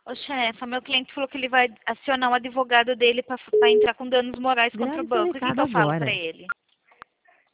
Ô, chefa, meu cliente falou que ele vai acionar o advogado dele para entrar com danos morais contra o Grave seu banco. O que recado eu falo para agora. ele?